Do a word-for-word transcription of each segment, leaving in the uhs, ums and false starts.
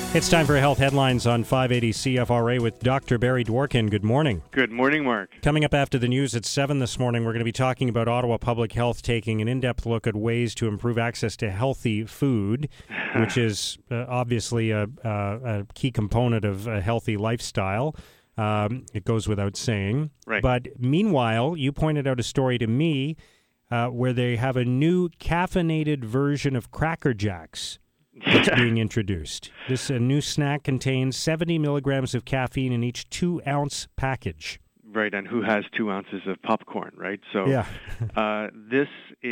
It's time for Health Headlines on five eighty C F R A with Doctor Barry Dworkin. Good morning. Good morning, Mark. Coming up after the news at seven this morning, we're going to be talking about Ottawa Public Health taking an in-depth look at ways to improve access to healthy food, which is uh, obviously a, a, a key component of a healthy lifestyle. Um, it goes without saying. Right. But meanwhile, you pointed out a story to me uh, where they have a new caffeinated version of Cracker Jacks that's being introduced. This a new snack contains seventy milligrams of caffeine in each two-ounce package. Right, and who has two ounces of popcorn, right? So yeah. uh, this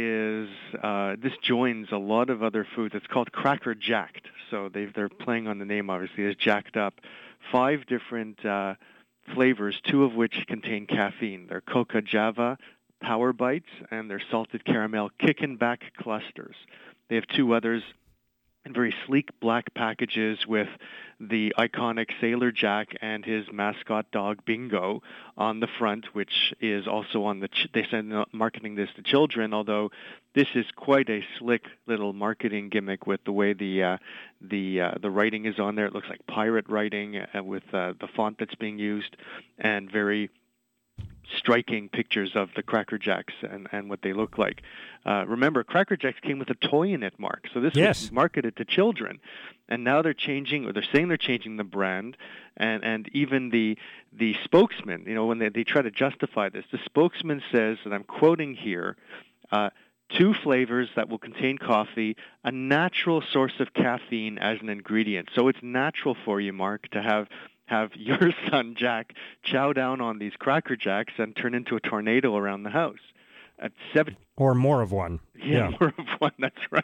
is uh, this joins a lot of other foods. It's called Cracker Jacked. So they've, they're playing on the name, obviously, as jacked up. Five different uh, flavors, two of which contain caffeine. They're Coca Java Power Bites, and they're salted caramel Kickin' Back Clusters. They have two others in very sleek black packages with the iconic Sailor Jack and his mascot dog Bingo on the front, which is also on the, ch- they said not marketing this to children, although this is quite a slick little marketing gimmick with the way the uh, the uh, the writing is on there. It looks like pirate writing uh, with uh, the font that's being used, and very striking pictures of the Cracker Jacks and, and what they look like. Uh, remember, Cracker Jacks came with a toy in it, Mark. So this yes. was marketed to children. And now they're changing, or they're saying they're changing the brand. And, and even the the spokesman, you know, when they, they try to justify this, the spokesman says, and I'm quoting here, uh, two flavors that will contain coffee, a natural source of caffeine as an ingredient. So it's natural for you, Mark, to have have your son, Jack, chow down on these Cracker Jacks and turn into a tornado around the house. At seven, or more of one. Yeah, yeah. more of one, that's right.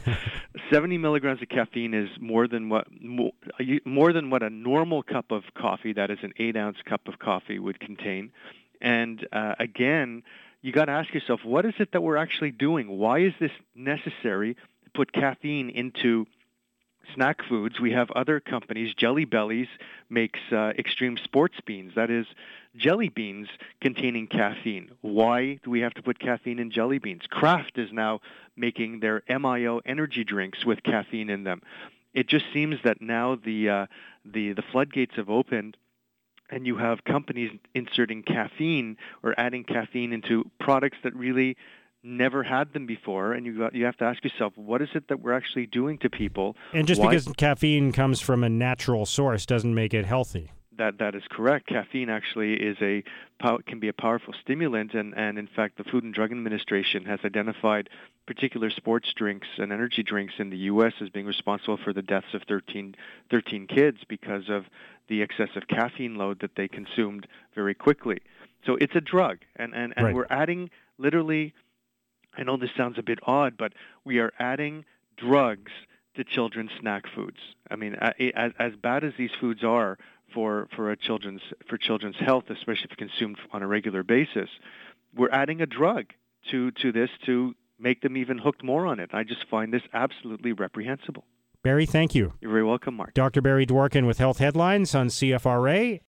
seventy milligrams of caffeine is more than what more, more than what a normal cup of coffee, that is an eight-ounce cup of coffee, would contain. And uh, again, you got to ask yourself, what is it that we're actually doing? Why is this necessary to put caffeine into snack foods? We have other companies. Jelly Bellies makes uh, extreme sports beans. That is, jelly beans containing caffeine. Why do we have to put caffeine in jelly beans? Kraft is now making their M I O energy drinks with caffeine in them. It just seems that now the uh, the the floodgates have opened, and you have companies inserting caffeine or adding caffeine into products that really never had them before, and you got, you have to ask yourself, what is it that we're actually doing to people? And just Why? Because caffeine comes from a natural source doesn't make it healthy. That that is correct. Caffeine actually is a can be a powerful stimulant, and, and in fact, the Food and Drug Administration has identified particular sports drinks and energy drinks in the U S as being responsible for the deaths of thirteen, thirteen kids because of the excessive caffeine load that they consumed very quickly. So it's a drug, and and, and right. we're adding literally. I know this sounds a bit odd, but we are adding drugs to children's snack foods. I mean, as, as bad as these foods are for for a children's for children's health, especially if consumed on a regular basis, we're adding a drug to to this to make them even hooked more on it. I just find this absolutely reprehensible. Barry, thank you. You're very welcome, Mark. Doctor Barry Dworkin with Health Headlines on C F R A.